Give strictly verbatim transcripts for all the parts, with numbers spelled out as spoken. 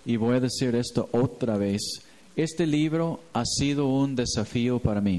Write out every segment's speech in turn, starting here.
y voy a decir esto otra vez, este libro ha sido un desafío para mí.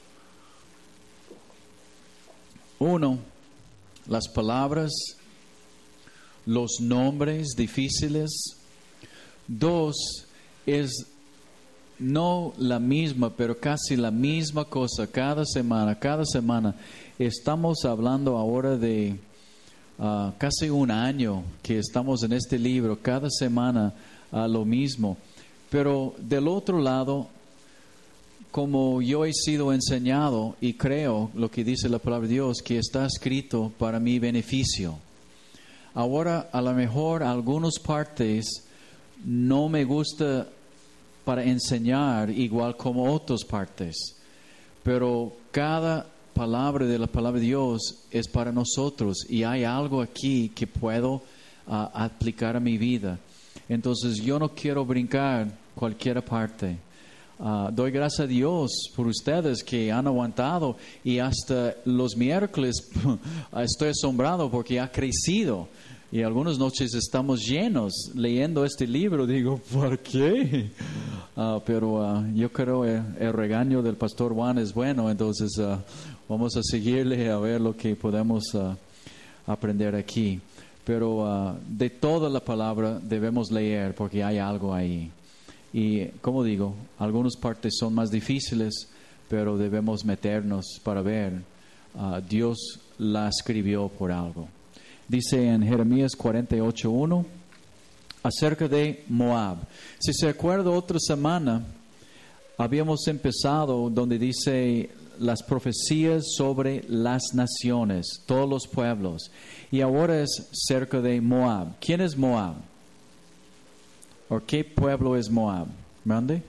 Uno, las palabras, los nombres difíciles. Dos, es no la misma, pero casi la misma cosa cada semana, cada semana. Estamos hablando ahora de uh, casi un año que estamos en este libro, cada semana uh, lo mismo. Pero del otro lado, como yo he sido enseñado y creo lo que dice la palabra de Dios, que está escrito para mi beneficio. Ahora, a lo mejor algunas partes no me gusta para enseñar igual como otras partes, pero cada palabra de la palabra de Dios es para nosotros y hay algo aquí que puedo uh, aplicar a mi vida. Entonces yo no quiero brincar cualquier parte. Uh, doy gracias a Dios por ustedes que han aguantado y hasta los miércoles estoy asombrado porque ha crecido. Y algunas noches estamos llenos leyendo este libro. Digo, ¿por qué? Uh, pero uh, yo creo que el, el regaño del pastor Juan es bueno. Entonces uh, vamos a seguirle a ver lo que podemos uh, aprender aquí. Pero uh, de toda la palabra debemos leer porque hay algo ahí. Y como digo, algunas partes son más difíciles, pero debemos meternos para ver. Uh, Dios la escribió por algo. Dice en Jeremías cuarenta y ocho uno acerca de Moab. Si se acuerda, otra semana habíamos empezado donde dice las profecías sobre las naciones, todos los pueblos. Y ahora es cerca de Moab. ¿Quién es Moab? ¿O qué pueblo es Moab? ¿Mande?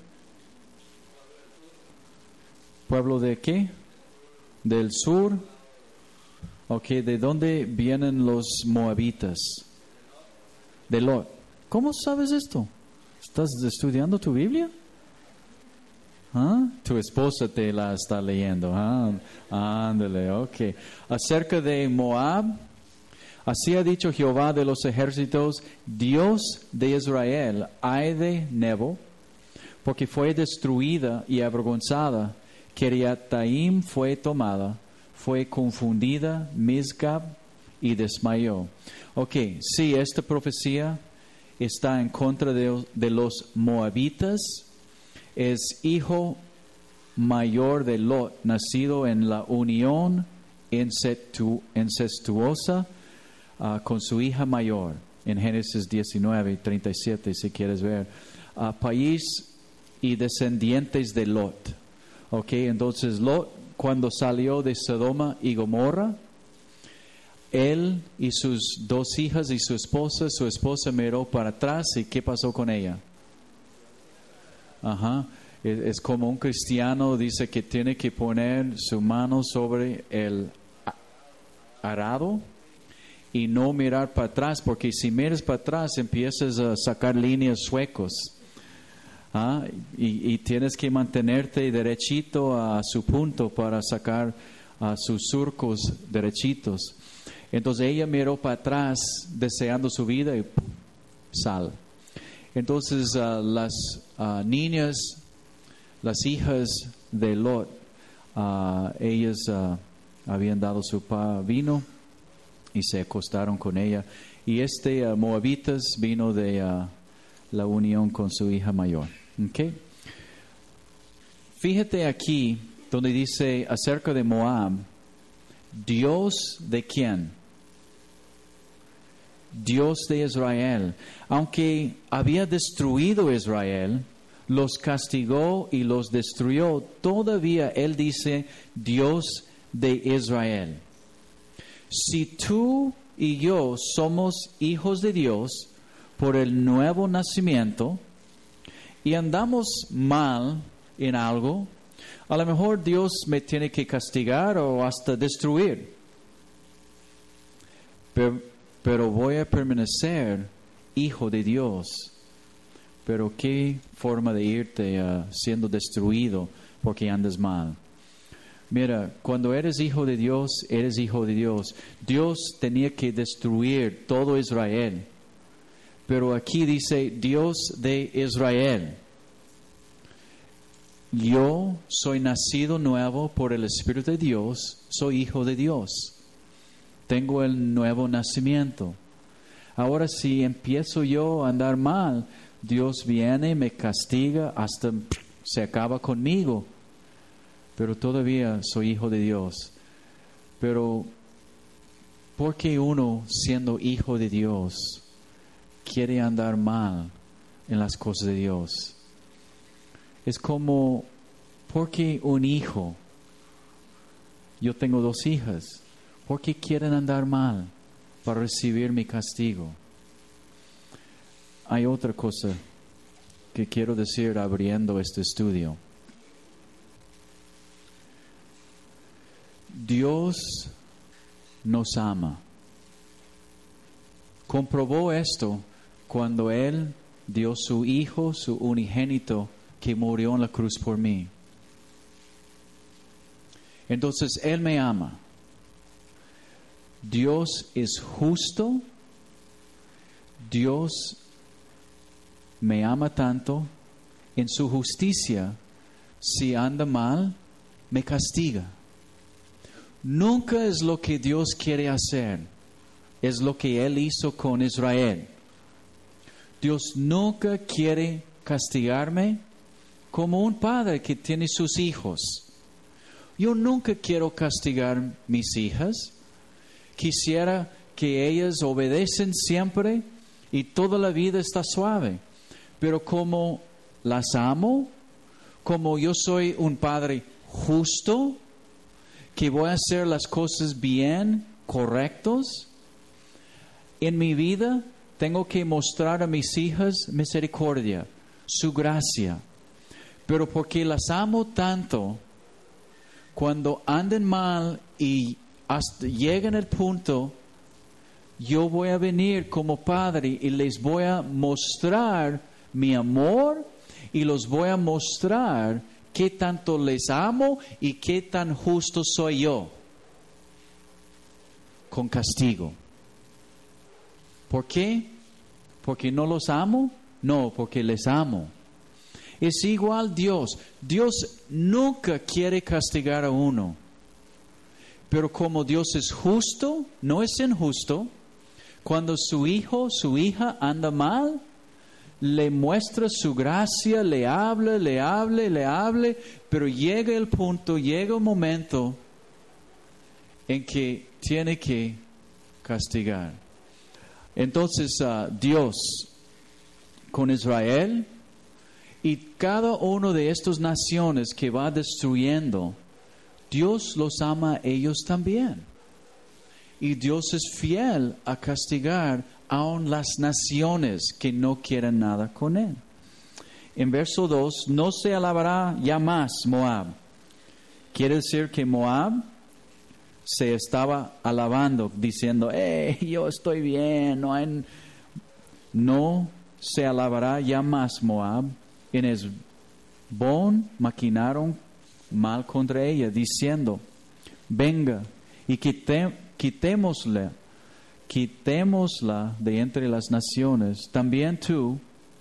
¿Pueblo de qué? ¿Del sur? Ok, ¿de dónde vienen los moabitas? De Lot. ¿Cómo sabes esto? ¿Estás estudiando tu Biblia? ¿Ah? Tu esposa te la está leyendo. ¿Ah? Ándale, ok. Acerca de Moab, así ha dicho Jehová de los ejércitos, Dios de Israel, ay de Nebo, porque fue destruida y avergonzada, Kiriataim fue tomada, fue confundida Mizgab y desmayó. Ok, sí, esta profecía está en contra de, de los moabitas. Es hijo mayor de Lot, nacido en la unión incestu, incestuosa uh, con su hija mayor. En Génesis diecinueve, treinta y siete, si quieres ver. Uh, país y descendientes de Lot. Ok, entonces Lot, cuando salió de Sodoma y Gomorra, él y sus dos hijas y su esposa, su esposa miró para atrás y ¿qué pasó con ella? Ajá. Es, es como un cristiano dice que tiene que poner su mano sobre el arado y no mirar para atrás, porque si miras para atrás empiezas a sacar líneas suecos. ¿Ah? Y, y tienes que mantenerte derechito a su punto para sacar uh, sus surcos derechitos. Entonces ella miró para atrás deseando su vida y ¡pum! Sal. Entonces uh, las uh, niñas, las hijas de Lot, uh, ellas uh, habían dado su pa vino y se acostaron con ella. Y este uh, moabitas vino de uh, la unión con su hija mayor. Okay. Fíjate aquí donde dice acerca de Moab, Dios de quién? Dios de Israel. Aunque había destruido Israel, los castigó y los destruyó, todavía Él dice Dios de Israel. Si tú y yo somos hijos de Dios por el nuevo nacimiento, y andamos mal en algo, a lo mejor Dios me tiene que castigar o hasta destruir. Pero, pero voy a permanecer hijo de Dios. Pero qué forma de irte uh, siendo destruido porque andas mal. Mira, cuando eres hijo de Dios, eres hijo de Dios. Dios tenía que destruir todo Israel. Pero aquí dice Dios de Israel. Yo soy nacido nuevo por el Espíritu de Dios, soy hijo de Dios. Tengo el nuevo nacimiento. Ahora si empiezo yo a andar mal, Dios viene, me castiga, hasta se acaba conmigo. Pero todavía soy hijo de Dios. Pero, ¿por qué uno, siendo hijo de Dios, quiere andar mal en las cosas de Dios? Es como, ¿por qué un hijo? Yo tengo dos hijas. ¿Por qué quieren andar mal para recibir mi castigo? Hay otra cosa que quiero decir abriendo este estudio. Dios nos ama. Comprobó esto cuando Él dio su Hijo, su unigénito, que murió en la cruz por mí. Entonces, Él me ama. Dios es justo. Dios me ama tanto. En su justicia, si anda mal, me castiga. Nunca es lo que Dios quiere hacer. Es lo que Él hizo con Israel. Dios nunca quiere castigarme como un padre que tiene sus hijos. Yo nunca quiero castigar mis hijas. Quisiera que ellas obedecen siempre y toda la vida está suave. Pero como las amo, como yo soy un padre justo, que voy a hacer las cosas bien, correctos, en mi vida tengo que mostrar a mis hijas misericordia, su gracia. Pero porque las amo tanto, cuando anden mal y hasta llegan al punto, yo voy a venir como padre y les voy a mostrar mi amor y los voy a mostrar qué tanto les amo y qué tan justo soy yo. Con castigo. ¿Por qué? ¿Porque no los amo? No, porque les amo. Es igual Dios. Dios nunca quiere castigar a uno. Pero como Dios es justo, no es injusto, cuando su hijo, su hija anda mal, le muestra su gracia, le habla, le habla, le habla, pero llega el punto, llega un momento en que tiene que castigar. Entonces uh, Dios con Israel y cada uno de estas naciones que va destruyendo, Dios los ama a ellos también. Y Dios es fiel a castigar aun las naciones que no quieren nada con Él. En verso dos, no se alabará ya más Moab. Quiere decir que Moab se estaba alabando, diciendo, eh, yo estoy bien, no hay... No se alabará ya más Moab. En Hesbón maquinaron mal contra ella, diciendo, venga y quite, quitémosle, quitémosla de entre las naciones. También tú,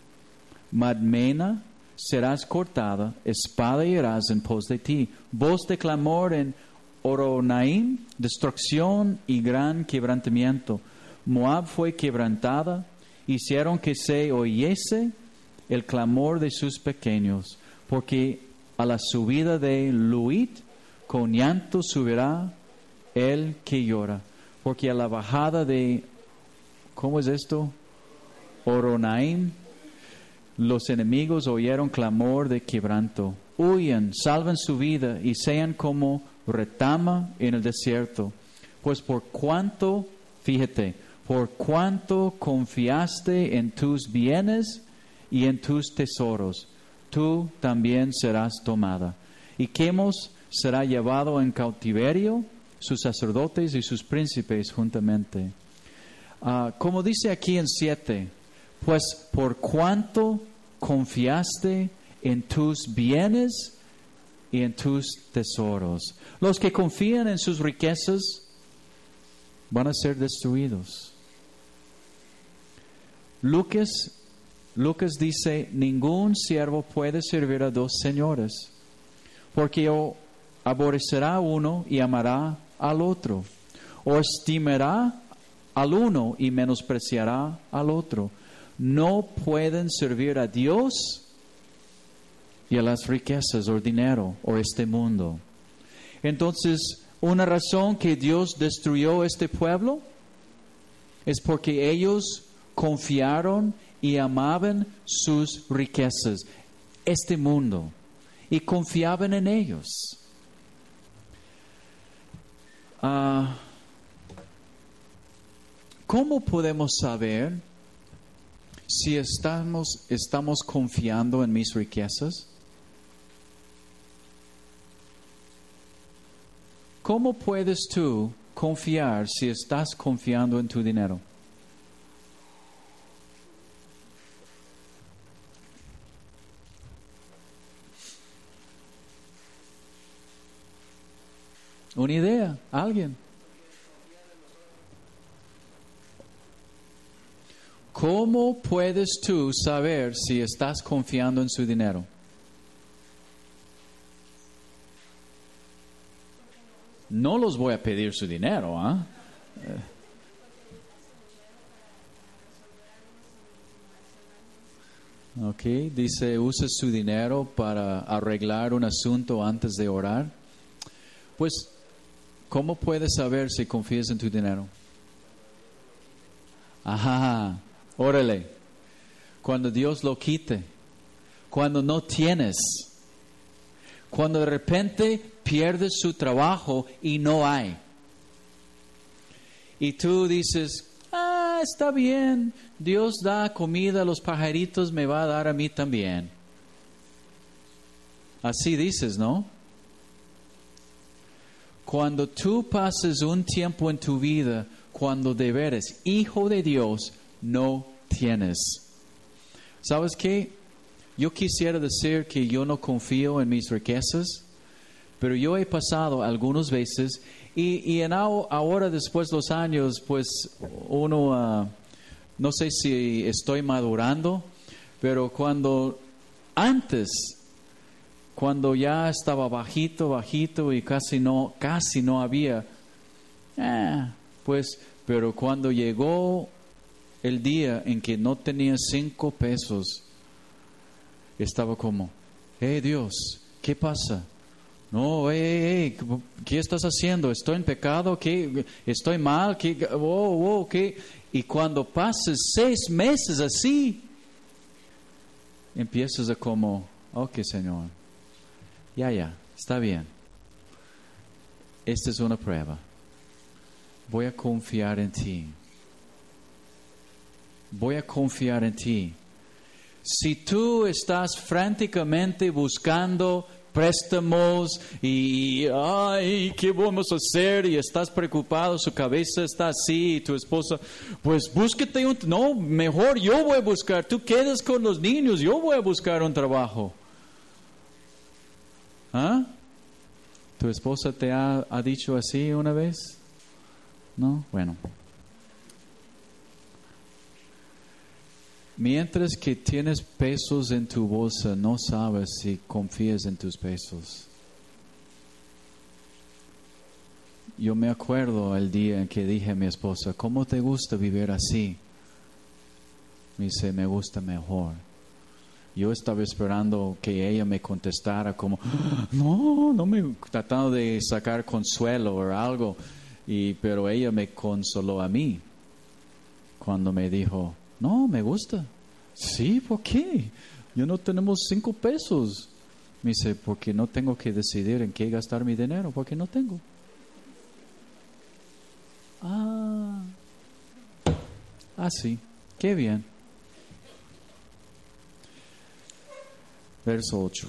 Madmena, serás cortada, espada irás en pos de ti. Voz de clamor en Horonaim, destrucción y gran quebrantamiento. Moab fue quebrantada, hicieron que se oyese el clamor de sus pequeños, porque a la subida de Luit, con llanto subirá el que llora, porque a la bajada de, ¿cómo es esto? Horonaim, los enemigos oyeron clamor de quebranto. Huyan, salven su vida y sean como retama en el desierto. Pues por cuanto, fíjate, por cuanto confiaste en tus bienes y en tus tesoros, tú también serás tomada. Y Quemos será llevado en cautiverio, sus sacerdotes y sus príncipes juntamente. Uh, como dice aquí en siete, pues por cuanto confiaste en tus bienes y en tus tesoros. Los que confían en sus riquezas van a ser destruidos. Lucas, Lucas dice, ningún siervo puede servir a dos señores, porque o aborrecerá a uno y amará al otro, o estimará al uno y menospreciará al otro. No pueden servir a Dios y a las riquezas o dinero o este mundo. Entonces, una razón que Dios destruyó este pueblo es porque ellos confiaron y amaban sus riquezas, este mundo, y confiaban en ellos. Uh, ¿Cómo podemos saber si estamos, estamos confiando en mis riquezas? ¿Cómo puedes tú confiar si estás confiando en tu dinero? Una idea, alguien. ¿Cómo puedes tú saber si estás confiando en su dinero? No los voy a pedir su dinero, ¿ah? ¿eh? Ok, dice, usa su dinero para arreglar un asunto antes de orar. Pues, ¿cómo puedes saber si confías en tu dinero? Ajá, órale. Cuando Dios lo quite, cuando no tienes, cuando de repente pierdes su trabajo y no hay. Y tú dices, ah, está bien, Dios da comida a los pajaritos, me va a dar a mí también. Así dices, ¿no? Cuando tú pases un tiempo en tu vida, cuando de veras, hijo de Dios, no tienes. ¿Sabes qué? Yo quisiera decir que yo no confío en mis riquezas, pero yo he pasado algunas veces y, y en ahora después de los años, pues uno, uh, no sé si estoy madurando, pero cuando antes, cuando ya estaba bajito, bajito y casi no, casi no había, eh, pues, pero cuando llegó el día en que no tenía cinco pesos, estaba como, hey Dios, ¿qué pasa? No, hey, hey, hey, ¿qué estás haciendo? ¿Estoy en pecado? ¿Qué? ¿Estoy mal? ¿Qué? Oh, oh, ¿qué? Y cuando pases seis meses así, empiezas a como, ok, Señor, ya, ya, está bien. Esta es una prueba. Voy a confiar en ti. Voy a confiar en ti. Si tú estás franticamente buscando préstamos y, ay, ¿qué vamos a hacer? Y estás preocupado, su cabeza está así, y tu esposa, pues búsquete un, no, mejor yo voy a buscar, tú quedas con los niños, yo voy a buscar un trabajo. ¿Ah? ¿Tu esposa te ha, ha dicho así una vez? ¿No? Bueno. Mientras que tienes pesos en tu bolsa, no sabes si confías en tus pesos. Yo me acuerdo el día en que dije a mi esposa, ¿cómo te gusta vivir así? Me dice, me gusta mejor. Yo estaba esperando que ella me contestara como, no, no me, tratando de sacar consuelo o algo, y, pero ella me consoló a mí cuando me dijo, no, me gusta. Sí, ¿por qué? Yo no tenemos cinco pesos. Me dice, porque no tengo que decidir en qué gastar mi dinero, porque no tengo. Ah, ah, sí, qué bien. Verso ocho.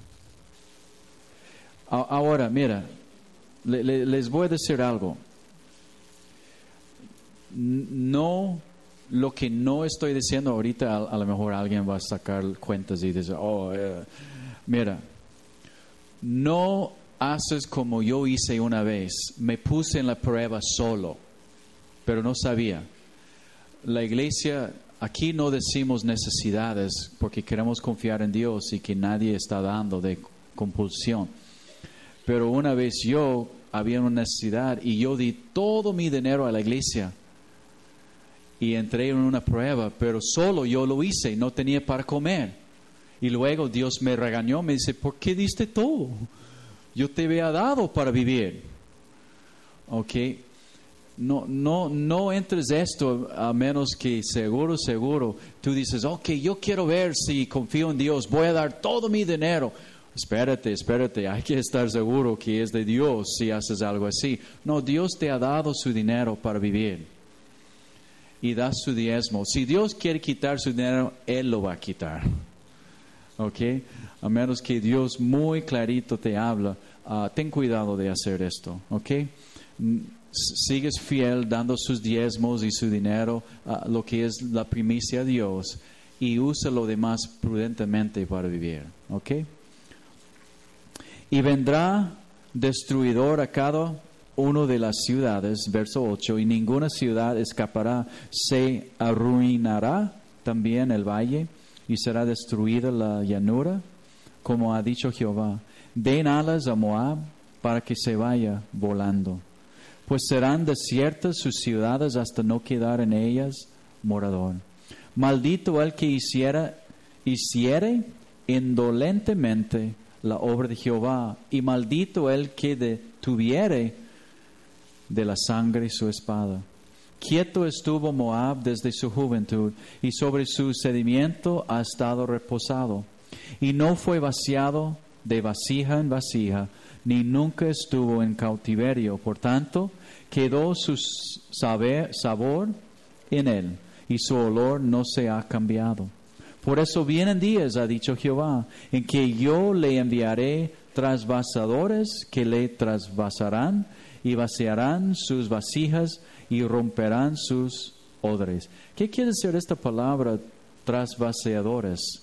Ahora, mira, le, le, les voy a decir algo. No, lo que no estoy diciendo ahorita, a, a lo mejor alguien va a sacar cuentas y dice, oh, eh, mira, no haces como yo hice una vez. Me puse en la prueba solo, pero no sabía. La iglesia aquí no decimos necesidades porque queremos confiar en Dios y que nadie está dando de compulsión. Pero una vez yo había una necesidad y yo di todo mi dinero a la iglesia y entré en una prueba, pero solo yo lo hice, no tenía para comer. Y luego Dios me regañó, me dice, ¿por qué diste todo? Yo te había dado para vivir. Ok. No, no, no entres esto a menos que seguro, seguro, tú dices, ok, yo quiero ver si confío en Dios, voy a dar todo mi dinero. Espérate, espérate, hay que estar seguro que es de Dios si haces algo así. No, Dios te ha dado su dinero para vivir. Y da su diezmo. Si Dios quiere quitar su dinero, Él lo va a quitar. Ok, a menos que Dios muy clarito te habla, uh, ten cuidado de hacer esto. Ok. Sigues fiel dando sus diezmos y su dinero a lo que es la primicia a Dios y usa lo demás prudentemente para vivir. ¿Ok? Y vendrá destruidor a cada uno de las ciudades, verso ocho, y ninguna ciudad escapará, se arruinará también el valle y será destruida la llanura, como ha dicho Jehová. Den alas a Moab para que se vaya volando. Pues serán desiertas sus ciudades hasta no quedar en ellas morador. Maldito el que hiciera, hiciere indolentemente la obra de Jehová, y maldito el que detuviere de la sangre su espada. Quieto estuvo Moab desde su juventud, y sobre su sedimiento ha estado reposado. Y no fue vaciado de vasija en vasija, ni nunca estuvo en cautiverio. Por tanto, quedó su saber, sabor en él, y su olor no se ha cambiado. Por eso vienen días, ha dicho Jehová, en que yo le enviaré trasvasadores que le trasvasarán y vaciarán sus vasijas y romperán sus odres. ¿Qué quiere decir esta palabra, trasvasadores?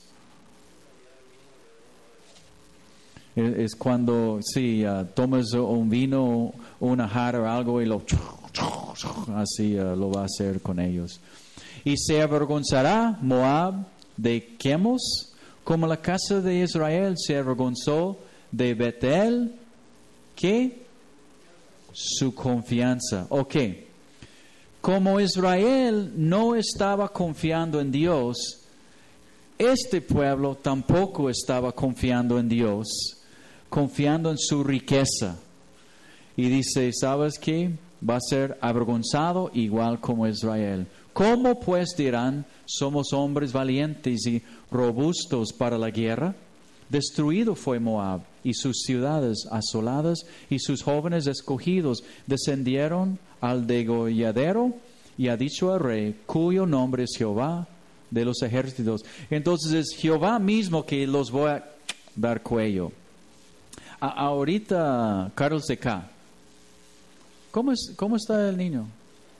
Es cuando, sí, uh, tomas un vino, una jarra o algo y lo, así uh, lo va a hacer con ellos. Y se avergonzará Moab de Quemos, como la casa de Israel se avergonzó de Betel, ¿qué? Su confianza. Ok. Como Israel no estaba confiando en Dios, este pueblo tampoco estaba confiando en Dios, confiando en su riqueza. Y dice, ¿sabes qué? Va a ser avergonzado igual como Israel. ¿Cómo pues dirán, somos hombres valientes y robustos para la guerra? Destruido fue Moab y sus ciudades asoladas y sus jóvenes escogidos descendieron al degolladero, y ha dicho al rey, cuyo nombre es Jehová de los ejércitos. Entonces es Jehová mismo que los voy a dar cuello. A- ahorita, Carlos de K. ¿Cómo, es, ¿Cómo está el niño?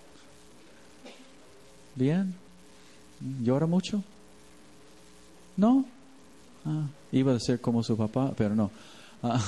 ¿Bien? ¿Llora mucho? ¿No? Ah, iba a ser como su papá, pero no. Ah,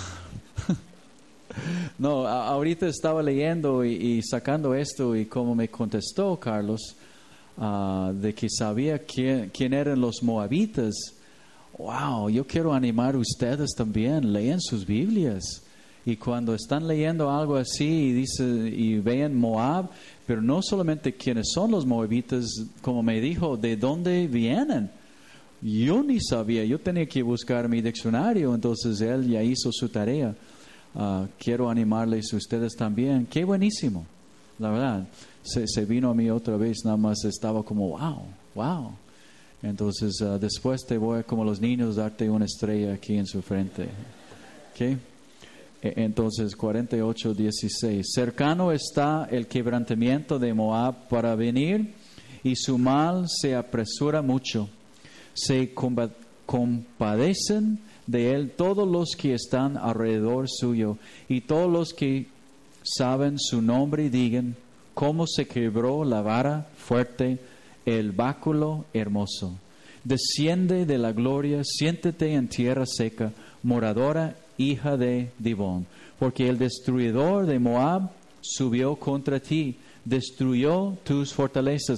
no, a- ahorita estaba leyendo y, y sacando esto, y como me contestó Carlos, uh, de que sabía quién, quién eran los moabitas. Wow, yo quiero animar a ustedes también, lean sus Biblias. Y cuando están leyendo algo así y dice y ven Moab, pero no solamente quiénes son los moabitas, como me dijo, de dónde vienen. Yo ni sabía, yo tenía que buscar mi diccionario, entonces él ya hizo su tarea. Uh, quiero animarles a ustedes también. Qué buenísimo, la verdad. Se, se vino a mí otra vez, nada más estaba como wow, wow. Entonces uh, después te voy, como los niños, darte una estrella aquí en su frente. ¿Ok? Entonces, cuarenta y ocho, dieciséis. Cercano está el quebrantamiento de Moab para venir, y su mal se apresura mucho. Se compadecen de él todos los que están alrededor suyo, y todos los que saben su nombre y digan, cómo se quebró la vara fuerte, el báculo hermoso. Desciende de la gloria, siéntete en tierra seca, moradora hija de Dibón, porque el destruidor de Moab subió contra ti, destruyó tus fortalezas.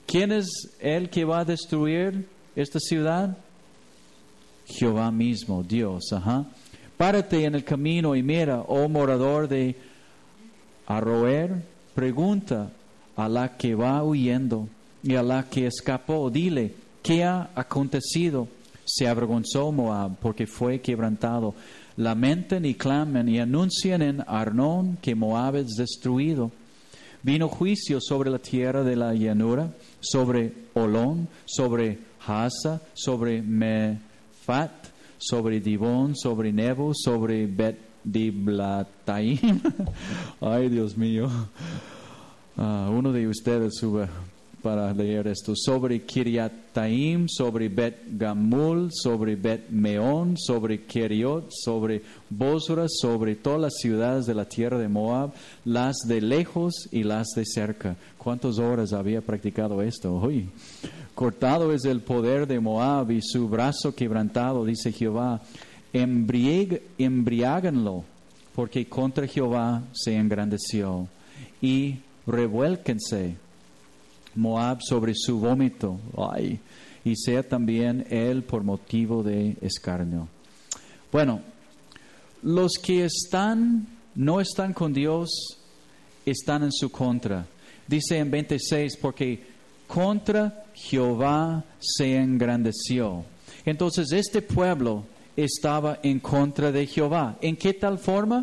¿Quién es el que va a destruir esta ciudad? Jehová mismo, Dios. Ajá. Párate en el camino y mira, oh morador de Aroer, pregunta a la que va huyendo y a la que escapó, dile, ¿qué ha acontecido? Se avergonzó Moab porque fue quebrantado. Lamenten y clamen y anuncien en Arnón que Moab es destruido. Vino juicio sobre la tierra de la llanura, sobre Olón, sobre Hasa, sobre Mefat, sobre Dibón, sobre Nebo, sobre Bet Diblataim. Ay, Dios mío. Uh, uno de ustedes sube para leer esto. Sobre Kiriataim, sobre Bet Gamul, sobre Bet Meón, sobre Keriot, sobre Bosra, sobre todas las ciudades de la tierra de Moab, las de lejos y las de cerca. ¿Cuántas horas había practicado esto? Uy. Cortado es el poder de Moab y su brazo quebrantado, dice Jehová. Embriag, embriáganlo, porque contra Jehová se engrandeció. Y revuélquense Moab sobre su vómito, ay, y sea también él por motivo de escarnio. Bueno, los que están, no están con Dios, están en su contra. Dice en veintiséis, porque contra Jehová se engrandeció. Entonces este pueblo estaba en contra de Jehová. ¿En qué tal forma?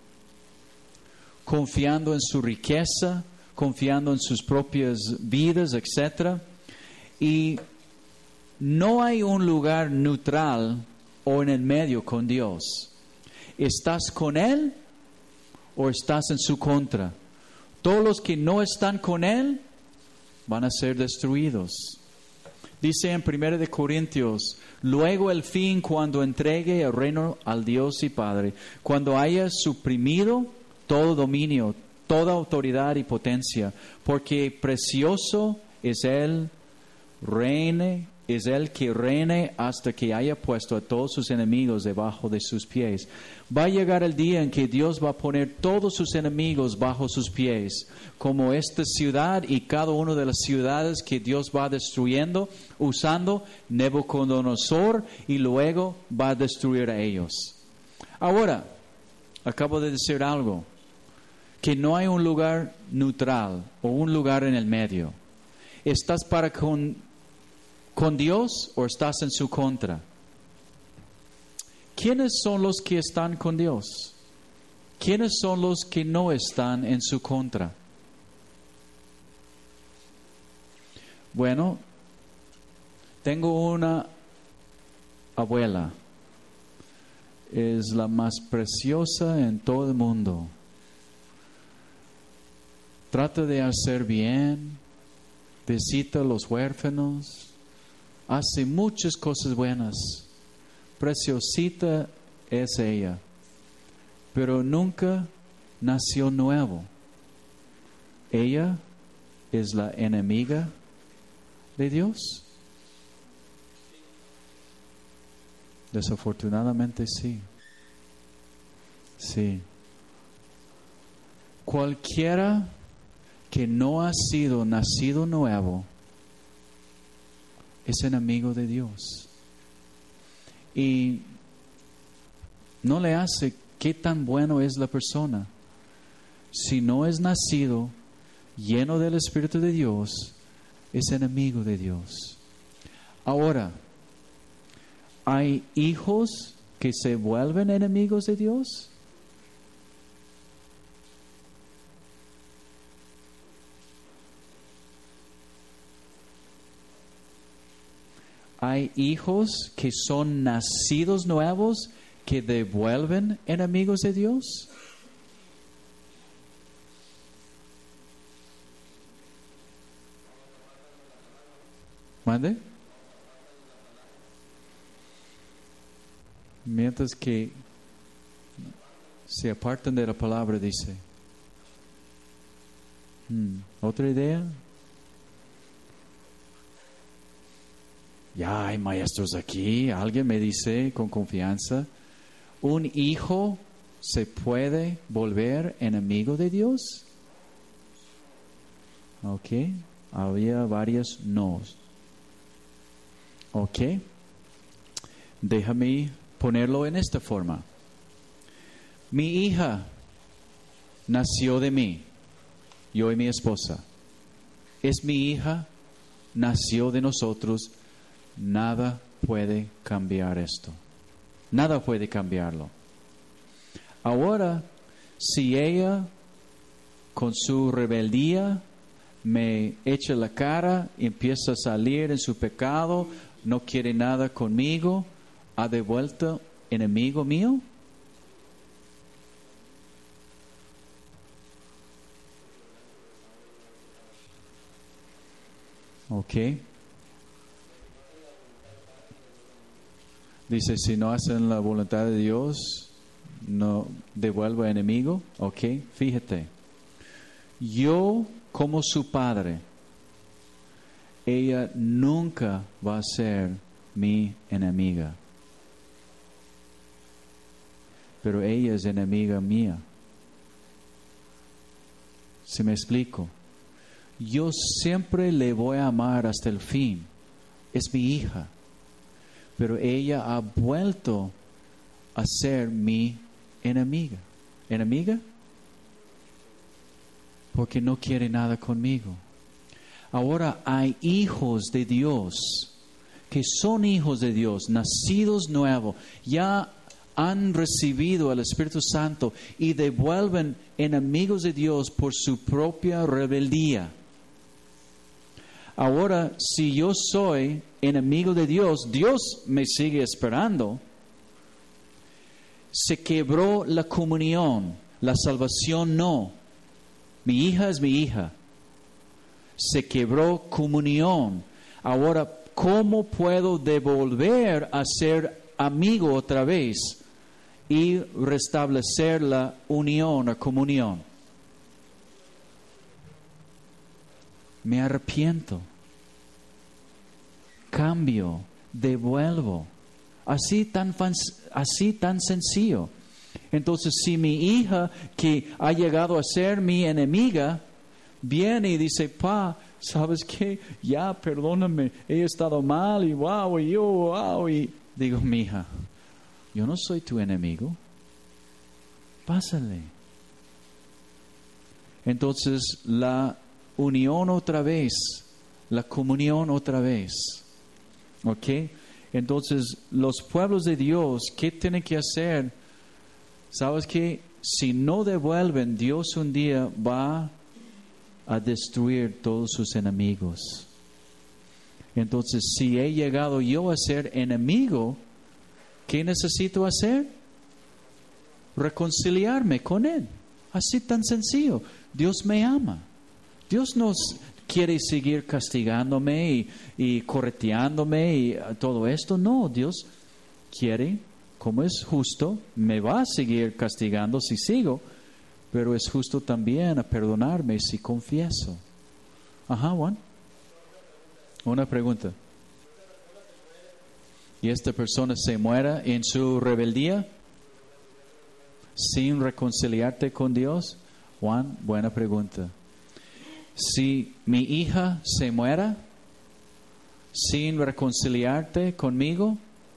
Confiando en su riqueza, confiando en sus propias vidas, etcétera. Y no hay un lugar neutral o en el medio con Dios. ¿Estás con Él o estás en su contra? Todos los que no están con Él van a ser destruidos. Dice en primera de Corintios, luego el fin cuando entregue el reino al Dios y Padre, cuando haya suprimido todo dominio, toda autoridad y potencia, porque precioso es Él, reine, es Él que reine hasta que haya puesto a todos sus enemigos debajo de sus pies. Va a llegar el día en que Dios va a poner todos sus enemigos bajo sus pies, como esta ciudad y cada una de las ciudades que Dios va destruyendo, usando Nabucodonosor, y luego va a destruir a ellos. Ahora, acabo de decir algo, que no hay un lugar neutral o un lugar en el medio. ¿Estás para con, con Dios o estás en su contra? ¿Quiénes son los que están con Dios? ¿Quiénes son los que no están en su contra? Bueno, tengo una abuela. Es la más preciosa en todo el mundo. Trata de hacer bien, visita a los huérfanos, hace muchas cosas buenas. Preciosita es ella, pero nunca nació nuevo. Ella es la enemiga de Dios. Desafortunadamente sí. Sí. Cualquiera que no ha sido nacido nuevo es enemigo de Dios. Y no le hace qué tan bueno es la persona. Si no es nacido lleno del Espíritu de Dios, es enemigo de Dios. Ahora, ¿hay hijos que se vuelven enemigos de Dios? ¿Hay hijos que son nacidos nuevos que devuelven enemigos de Dios? ¿Mande? Mientras que se apartan de la palabra, dice. Hmm, ¿Otra idea? Ya hay maestros aquí. Alguien me dice con confianza, ¿un hijo se puede volver enemigo de Dios? Ok. Había varios nos. Ok. Déjame ponerlo en esta forma. Mi hija nació de mí, yo y mi esposa. Es mi hija, nació de nosotros. Nada puede cambiar esto. Nada puede cambiarlo. Ahora, si ella, con su rebeldía, me echa la cara, empieza a salir en su pecado, no quiere nada conmigo, ¿ha devuelto enemigo mío? Ok. Dice, si no hacen la voluntad de Dios, no devuelvo enemigo. Ok, fíjate. Yo, como su padre, ella nunca va a ser mi enemiga. Pero ella es enemiga mía. ¿Sí me explico? Yo siempre le voy a amar hasta el fin. Es mi hija. Pero ella ha vuelto a ser mi enemiga. ¿Enemiga? Porque no quiere nada conmigo. Ahora hay hijos de Dios que son hijos de Dios, nacidos nuevos, ya han recibido el Espíritu Santo y devuelven enemigos de Dios por su propia rebeldía. Ahora, si yo soy enemigo de Dios, Dios me sigue esperando. Se quebró la comunión, la salvación no. Mi hija es mi hija. Se quebró comunión. Ahora, ¿cómo puedo devolver a ser amigo otra vez y restablecer la unión o comunión? Me arrepiento, cambio, devuelvo. Así tan, así tan sencillo. Entonces, si mi hija que ha llegado a ser mi enemiga viene y dice, pa, ¿sabes qué? Ya, perdóname, he estado mal y wow, y yo, wow, y digo, mi hija, yo no soy tu enemigo. Pásale. Entonces, la unión otra vez, la comunión otra vez. ¿Ok? Entonces, los pueblos de Dios, ¿qué tienen que hacer? ¿Sabes qué? Si no devuelven, Dios un día va a destruir todos sus enemigos. Entonces, si he llegado yo a ser enemigo, ¿qué necesito hacer? Reconciliarme con Él. Así tan sencillo. Dios me ama. Dios no quiere seguir castigándome y, y correteándome y todo esto. No, Dios quiere, como es justo, me va a seguir castigando si sigo, pero es justo también a perdonarme si confieso. Ajá, Juan. Una pregunta. ¿Y esta persona se muera en su rebeldía sin reconciliarte con Dios? Juan, buena pregunta. Si mi hija se muera sin reconciliarte conmigo,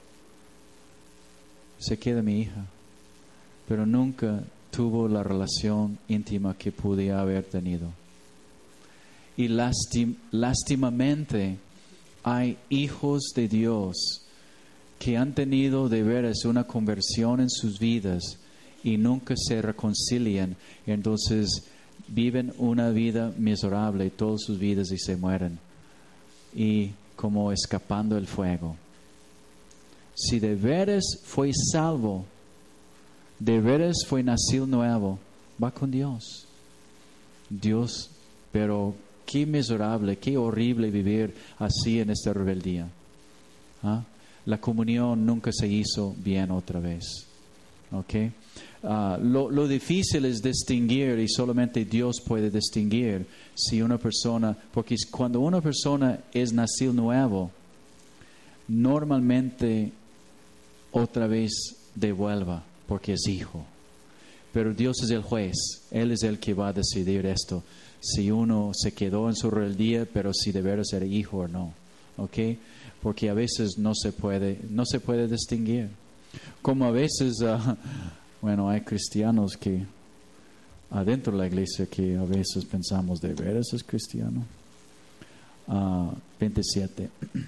se queda mi hija, pero nunca tuvo la relación íntima que podía haber tenido. Y lastim, lástimamente hay hijos de Dios que han tenido de veras una conversión en sus vidas y nunca se reconcilian. Entonces viven una vida miserable todas sus vidas y se mueren, y como escapando el fuego. Si de veras fue salvo, de veras fue nacido nuevo, va con Dios. Dios, pero qué miserable, qué horrible vivir así en esta rebeldía. ¿Ah? La comunión nunca se hizo bien otra vez. ¿Ok? Uh, lo, lo difícil es distinguir, y solamente Dios puede distinguir si una persona, porque cuando una persona es nacido nuevo, normalmente otra vez devuelva, porque es hijo. Pero Dios es el juez, Él es el que va a decidir esto. si uno se quedó en su rebeldía, pero si de veras era hijo o no, ¿ok? Porque a veces no se puede, no se puede distinguir. Como a veces, uh, bueno, hay cristianos que adentro de la iglesia que a veces pensamos, ¿de veras es cristiano? Uh, veintisiete.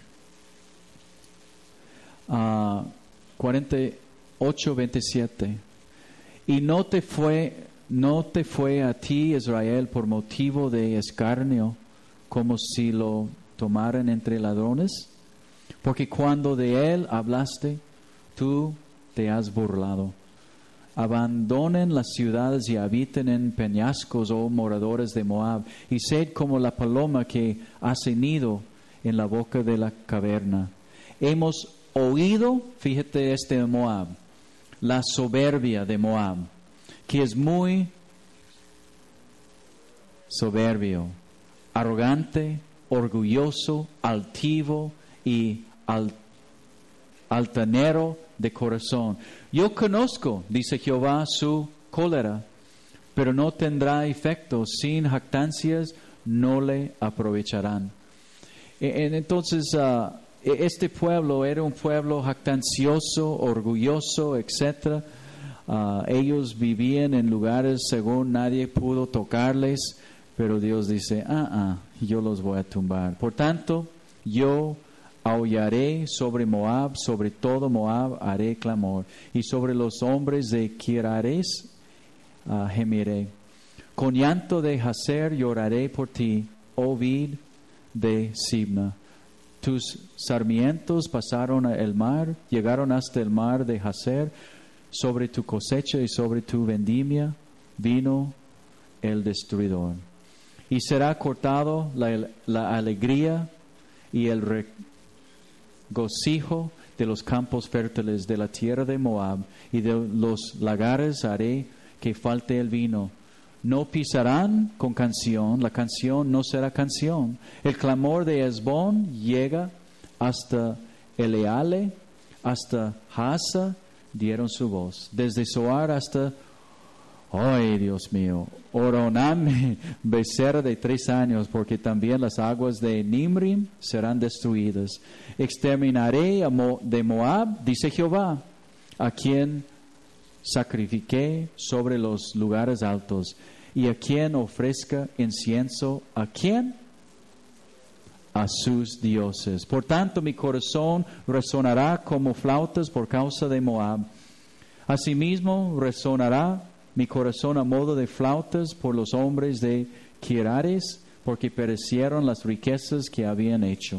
Uh, cuarenta y ocho, veintisiete. Y no te fue, no te fue a ti, Israel, por motivo de escarnio, como si lo tomaran entre ladrones, porque cuando de él hablaste, tú te has burlado. Abandonen las ciudades y habiten en peñascos, oh moradores de Moab, y sed como la paloma que hace nido en la boca de la caverna. Hemos oído, fíjate este de Moab, la soberbia de Moab, que es muy soberbio, arrogante, orgulloso, altivo y al, altanero de corazón. Yo conozco, dice Jehová, su cólera, pero no tendrá efecto. Sin jactancias no le aprovecharán. Entonces, uh, este pueblo era un pueblo jactancioso, orgulloso, etcétera. Uh, ellos vivían en lugares según nadie pudo tocarles, pero Dios dice, ah, ah, yo los voy a tumbar. Por tanto, yo aullaré sobre Moab, sobre todo Moab haré clamor, y sobre los hombres de Kirares uh, gemiré. Con llanto de Jazer lloraré por ti, oh vid de Sibma. Tus sarmientos pasaron el mar, llegaron hasta el mar de Jazer. Sobre tu cosecha y sobre tu vendimia vino el destruidor. Y será cortado la, la alegría y el regocijo de los campos fértiles de la tierra de Moab, y de los lagares haré que falte el vino. No pisarán con canción, la canción no será canción. El clamor de Hesbón llega hasta Eleale, hasta Hasa, dieron su voz. Desde Zoar hasta, ¡ay, Dios mío! Oroname, becerra de tres años, porque también las aguas de Nimrim serán destruidas. Exterminaré a Mo, de Moab, dice Jehová, a quien sacrifiqué sobre los lugares altos, y a quien ofrezca incienso, ¿a quién? A sus dioses. Por tanto, mi corazón resonará como flautas por causa de Moab. Asimismo, resonará mi corazón a modo de flautas por los hombres de Kirares, porque perecieron las riquezas que habían hecho.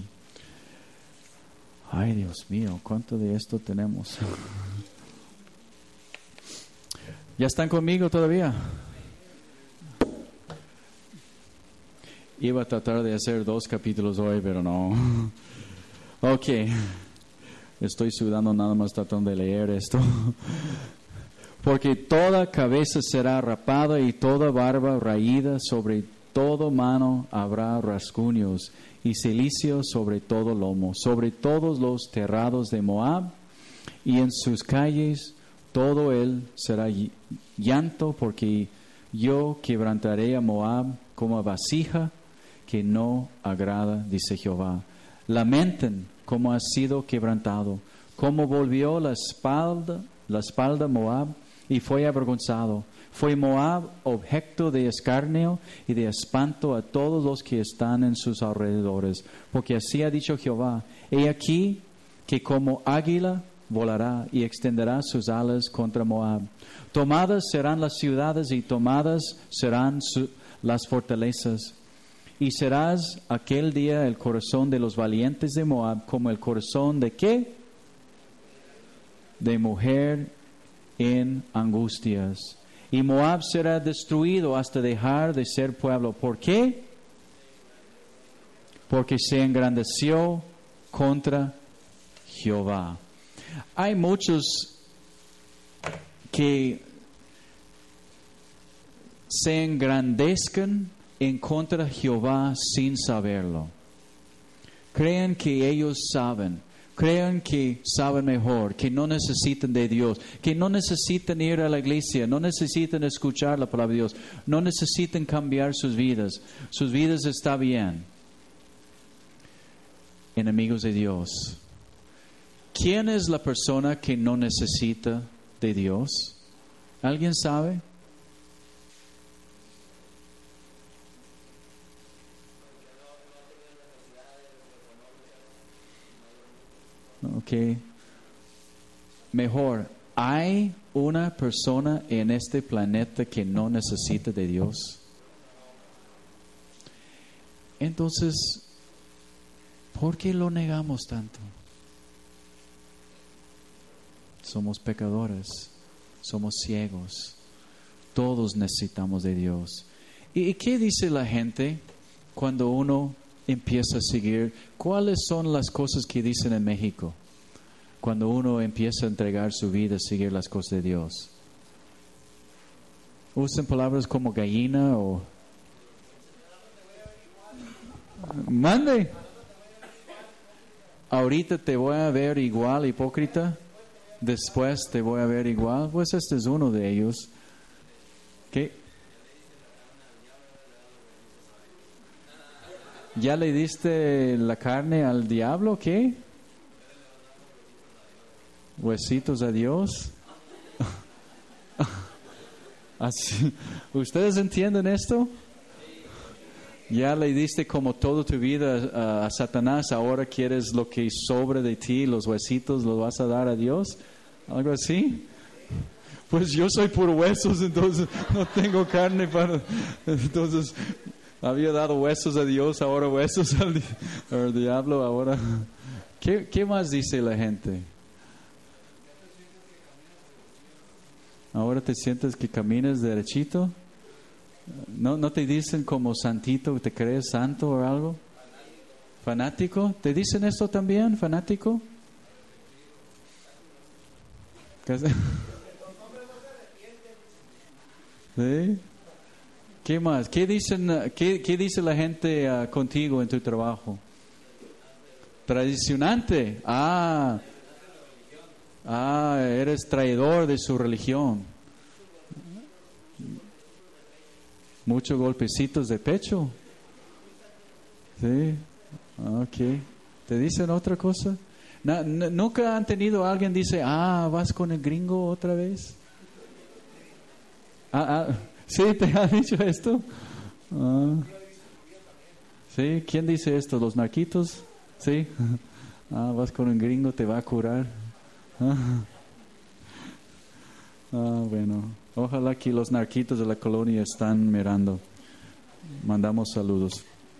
Ay, Dios mío, ¿cuánto de esto tenemos? ¿Ya están conmigo todavía? Iba a tratar de hacer dos capítulos hoy, pero no. Ok. Estoy sudando nada más tratando de leer esto. Porque toda cabeza será rapada y toda barba raída, sobre todo mano habrá rasguños y cilicio sobre todo lomo, sobre todos los terrados de Moab, y en sus calles todo él será llanto, porque yo quebrantaré a Moab como a vasija que no agrada, dice Jehová. Lamenten como ha sido quebrantado, como volvió la espalda, la espalda Moab, y fue avergonzado. Fue Moab objeto de escarnio y de espanto a todos los que están en sus alrededores, porque así ha dicho Jehová: he aquí que como águila volará y extenderá sus alas contra Moab. Tomadas serán las ciudades y tomadas serán su, las fortalezas. Y serás aquel día el corazón de los valientes de Moab como el corazón de ¿qué? De mujer en angustias. Y Moab será destruido hasta dejar de ser pueblo. ¿Por qué? Porque se engrandeció contra Jehová. Hay muchos que se engrandezcan en contra de Jehová sin saberlo. Creen que ellos saben, crean que saben mejor, que no necesitan de Dios, que no necesitan ir a la iglesia, no necesitan escuchar la palabra de Dios, no necesitan cambiar sus vidas. Sus vidas están bien. Enemigos de Dios. ¿Quién es la persona que no necesita de Dios? ¿Alguien sabe? Ok. Mejor, ¿hay una persona en este planeta que no necesita de Dios? Entonces, ¿por qué lo negamos tanto? Somos pecadores, somos ciegos, todos necesitamos de Dios. ¿Y qué dice la gente cuando uno empieza a seguir? ¿Cuáles son las cosas que dicen en México cuando uno empieza a entregar su vida a seguir las cosas de Dios? ¿Usan palabras como gallina o... Mande. Ahorita te voy a ver igual, hipócrita. Después te voy a ver igual. Pues este es uno de ellos. ¿Qué? ¿Ya le diste la carne al diablo? ¿Qué? ¿Huesitos a Dios? Así. ¿Ustedes entienden esto? Ya le diste como toda tu vida a, a Satanás, ahora quieres lo que sobra de ti, los huesitos los vas a dar a Dios, algo así. Pues yo soy puro huesos, entonces no tengo carne para... Entonces había dado huesos a Dios, ahora huesos al, di- al diablo, ahora... ¿Qué, ¿Qué más dice la gente? ¿Ahora te sientes que caminas derechito? ¿No, ¿No te dicen como santito, te crees santo o algo? ¿Fanático? ¿Te dicen esto también, fanático? ¿Sí? ¿Qué más? ¿Qué dicen, qué, qué dice la gente uh, contigo en tu trabajo? Traicionante. Ah, ah, eres traidor de su religión. Muchos golpecitos de pecho. Sí, ok. ¿Te dicen otra cosa? No, no, ¿Nunca han tenido a alguien dice, ah, vas con el gringo otra vez? Ah, ah, ¿sí te han dicho esto? Ah. ¿Sí? ¿Quién dice esto? ¿Los narquitos? ¿Sí? Ah, vas con el gringo, te va a curar. Ah, ah bueno. Ojalá que los narquitos de la colonia están mirando. Mandamos saludos.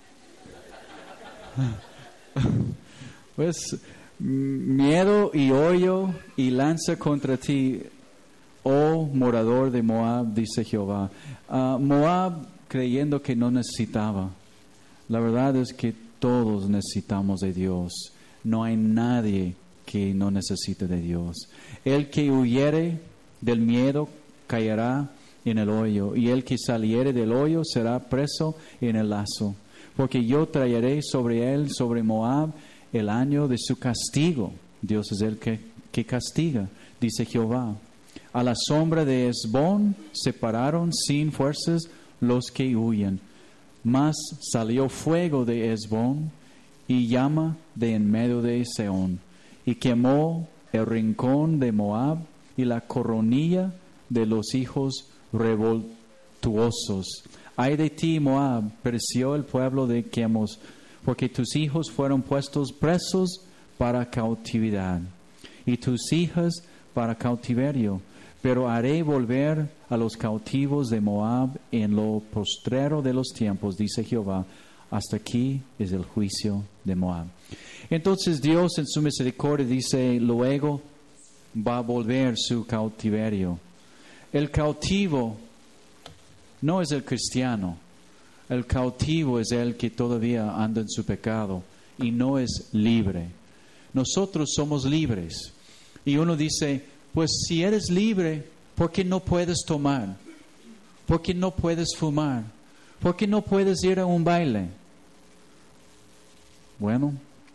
Pues miedo y hoyo y lanza contra ti, oh morador de Moab, dice Jehová. Uh, Moab creyendo que no necesitaba. La verdad es que todos necesitamos de Dios. No hay nadie que no necesite de Dios. El que huyere del miedo caerá en el hoyo, y el que saliere del hoyo será preso en el lazo. Porque yo traeré sobre él, sobre Moab, el año de su castigo. Dios es el que, que castiga, dice Jehová. A la sombra de Hesbón se pararon sin fuerzas los que huyen. Mas salió fuego de Hesbón y llama de en medio de Seón, y quemó el rincón de Moab y la coronilla de los hijos revoltuosos. Ay de ti, Moab, pereció el pueblo de Quemos, porque tus hijos fueron puestos presos para cautividad, y tus hijas para cautiverio. Pero haré volver a los cautivos de Moab en lo postrero de los tiempos, dice Jehová. Hasta aquí es el juicio de Moab. Entonces Dios en su misericordia dice, luego va a volver su cautiverio. El cautivo no es el cristiano. El cautivo es el que todavía anda en su pecado y no es libre. Nosotros somos libres. Y uno dice, pues si eres libre, ¿por qué no puedes tomar? ¿Por qué no puedes fumar? ¿Por qué no puedes ir a un baile? Bueno,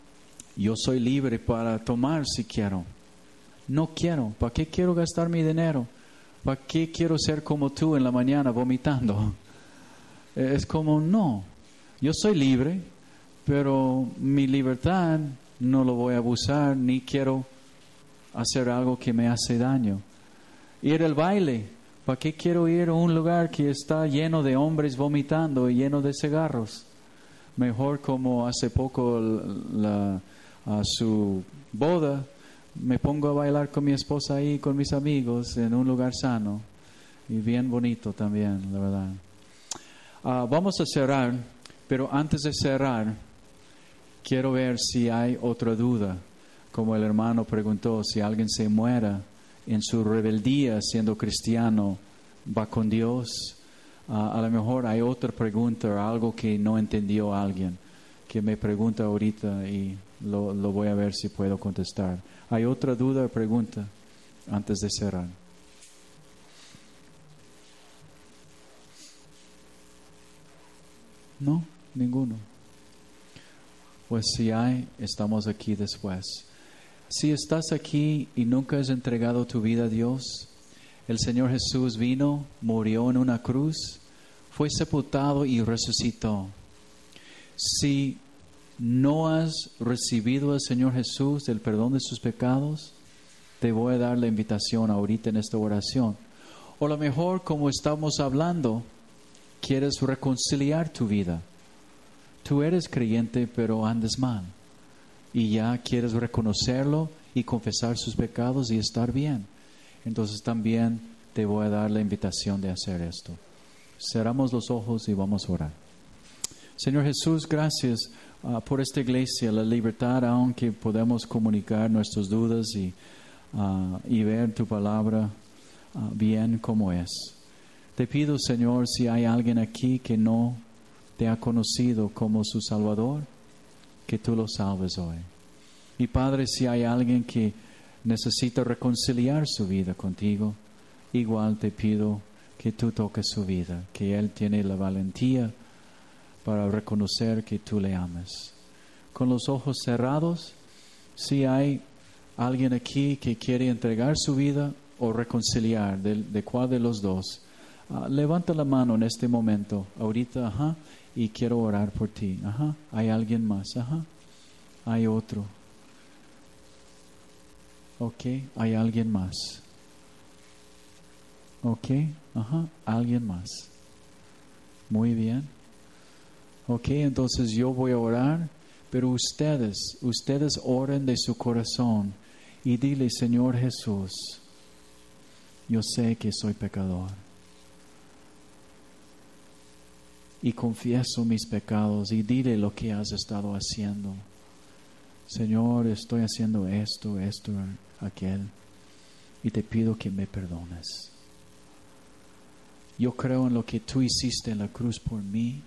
Yo soy libre para tomar si quiero. No quiero. ¿Para qué quiero gastar mi dinero? ¿Para qué quiero ser como tú en la mañana vomitando? Es como, no. Yo soy libre, pero mi libertad no lo voy a abusar, ni quiero hacer algo que me hace daño. Ir al baile. ¿Para qué quiero ir a un lugar que está lleno de hombres vomitando y lleno de cigarros? Mejor, como hace poco la, a su boda, me pongo a bailar con mi esposa ahí, con mis amigos, en un lugar sano y bien bonito también, la verdad. Uh, vamos a cerrar, pero antes de cerrar, quiero ver si hay otra duda. Como el hermano preguntó, si alguien se muera en su rebeldía siendo cristiano, ¿va con Dios? Uh, a lo mejor hay otra pregunta, algo que no entendió alguien, que me pregunta ahorita y lo, lo voy a ver si puedo contestar. ¿Hay otra duda o pregunta antes de cerrar? No, ninguno. Pues si hay, estamos aquí después. Si estás aquí y nunca has entregado tu vida a Dios, el Señor Jesús vino, murió en una cruz, fue sepultado y resucitó. Si no has recibido al Señor Jesús el perdón de sus pecados, te voy a dar la invitación ahorita en esta oración. O a lo mejor, como estamos hablando, quieres reconciliar tu vida. Tú eres creyente, pero andas mal. Y ya quieres reconocerlo y confesar sus pecados y estar bien. Entonces también te voy a dar la invitación de hacer esto. Cerramos los ojos y vamos a orar. Señor Jesús, gracias uh, por esta iglesia, la libertad, aunque podemos comunicar nuestras dudas y, uh, y ver tu palabra uh, bien como es. Te pido, Señor, si hay alguien aquí que no te ha conocido como su Salvador, que tú lo salves hoy. Y Padre, si hay alguien que necesita reconciliar su vida contigo, igual te pido que tú toques su vida, que él tiene la valentía para reconocer que tú le amas. Con los ojos cerrados, si hay alguien aquí que quiere entregar su vida o reconciliar, de, de cuál de los dos, uh, levanta la mano en este momento, ahorita, ajá, y quiero orar por ti, ajá. Hay alguien más, ajá. Hay otro. Ok, hay alguien más. Ok, ajá, alguien más. Muy bien. Ok, entonces yo voy a orar, pero ustedes, ustedes oren de su corazón y dile, Señor Jesús, yo sé que soy pecador y confieso mis pecados, y dile lo que has estado haciendo. Señor, estoy haciendo esto, esto, aquel, y te pido que me perdones. Yo creo en lo que tú hiciste en la cruz por mí,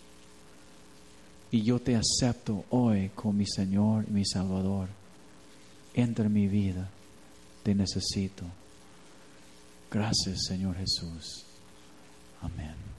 y yo te acepto hoy como mi Señor y mi Salvador. Entra en mi vida, te necesito. Gracias, Señor Jesús. Amén.